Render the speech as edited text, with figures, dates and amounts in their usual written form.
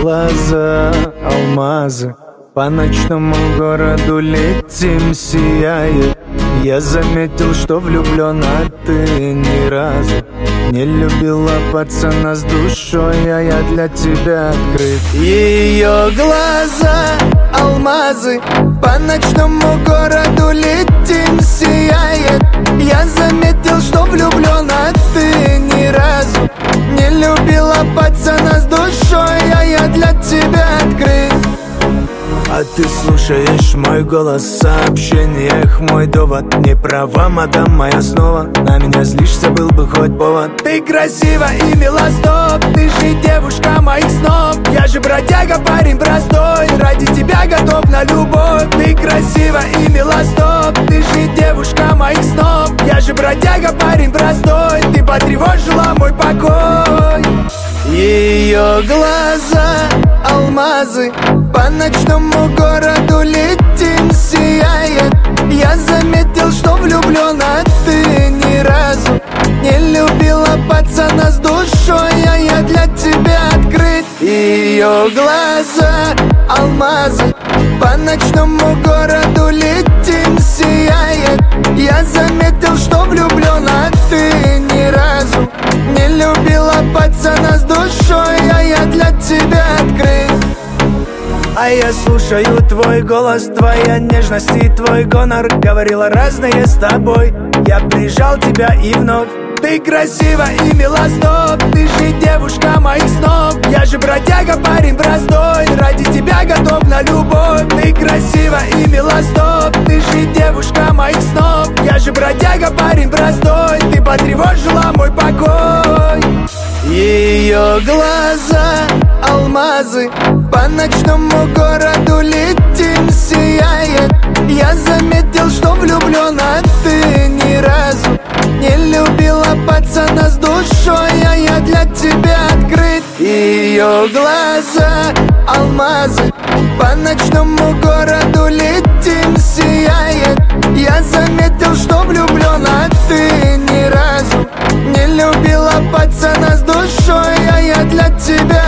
глаза алмазы, по ночному городу летим, сияет. Я заметил, что влюблен, а ты ни разу не любила пацана с душой, а я для тебя открыт. Ее глаза алмазы, по ночному городу летим, сияет. Я заметил, что влюблен, а ты ни разу не любила пацана с душой, а я для тебя открыт. А ты слушаешь мой голос в сообщениях, мой довод. Не права, мадам моя снова, на меня злишься, был бы хоть повод. Ты красива и мила, стоп, ты же девушка моих снов. Я же бродяга, парень простой, ради тебя готов на любовь. Ты красива и мила, стоп, ты же девушка моих снов. Я же бродяга, парень простой, ты потревожила мой покой. Ее глаза алмазы, по ночному городу летим, сияет. Я заметил, что влюблен, а ты ни разу не любила пацана с душой, а я для тебя открыт. Ее глаза алмазы, по ночному городу летим, сияет. Я заметил, что влюблен, а ты ни разу не любила пацана с душой, а я для тебя открыт. А я слушаю твой голос, твоя нежность и твой гонор. Говорила разные с тобой, я прижал тебя и вновь. Ты красива и мила, стоп, ты же девушка моих снов. Я же бродяга, парень простой, ради тебя готов на любовь. Ты красива и мила, стоп, ты же девушка моих снов. Я же бродяга, парень простой, ты потревожила мой покой. Ее глаза алмазы, по ночному городу летим, сияет. Я заметил, что влюблен, а ты ни разу не любила пацана с душой, а я для тебя открыт. Ее глаза алмазы, по ночному городу летим, сияет. Я заметил, что влюблен, а ты ни разу не любила пацана с душой, а я для тебя